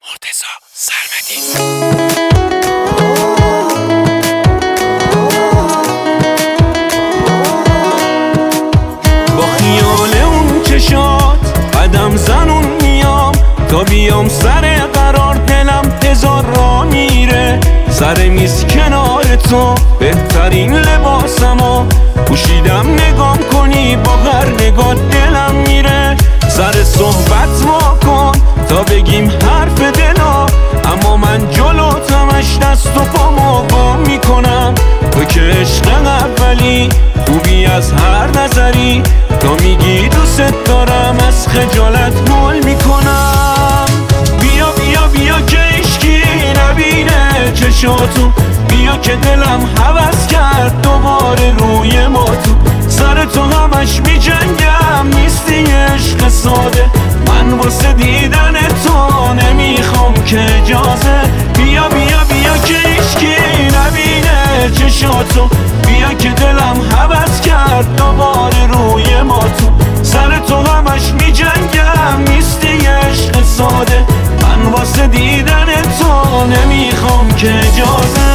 مرتضی سرمدی. با خیال اون چشات قدم زنون میام، تا بیام سر قرار دلم هزار را میره. سر میز کنار تو بهترین لباسمو پوشیدم، نگام کنی با هر نگاه دلم میره. سر صحبت ما کن تا بگیم حرف دلا، اما من جلوتمش دست و پامو گم میکنم. تو که عشق اولی خوبی از هر نظری، تا میگی دوست دارم از خجالت گل میکنم. بیا بیا بیا که عشقی نبینه چشاتو، بیا که دلم هوس کرد دوباره روی ما تو. سر تو همش میجنگم نیستی عشق ساده، من واسه دیدن تو نمیخوام که اجازه. بیا بیا بیا که عشقی نبینه چشاتو، بیا که دلم هوس کرد دوباره روی ما تو. سر تو همش میجنگم نیستی عشق ساده، من واسه دیدن تو نمیخوام که اجازه.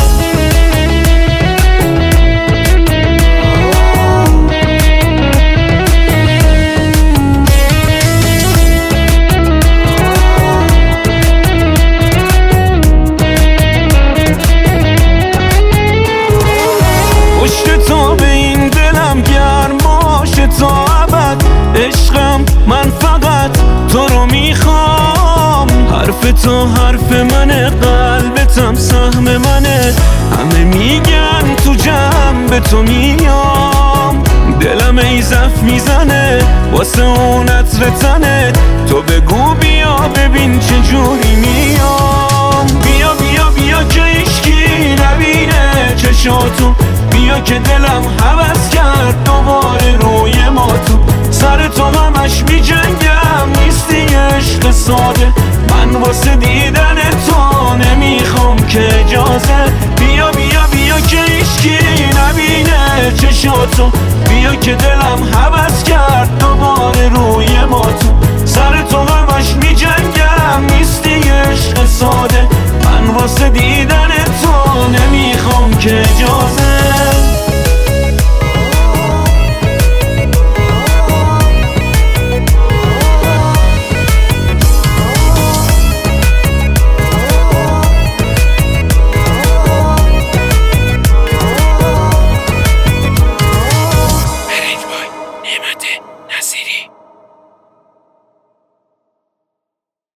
عشقم من فقط تو رو میخوام، حرف تو حرف منه، قلبتم سهم منه. همه میگن تو جمع به تو میام، دلم ای زف میزنه واسه اون عطر تنه. تو بگو بیا ببین چجوری میام. بیا بیا بیا که عشقی نبینه چشاتو، بیا که دلم هوس کرد دوباره روی ما تو. سر تو همش میجنگم نیستی عشق ساده، من واسه دیدن تو نمیخوام که اجازه. بیا بیا بیا که عشقی نبینه چشاتو، بیا که دلم هوس کرد دوباره روی ما تو. سر تو همش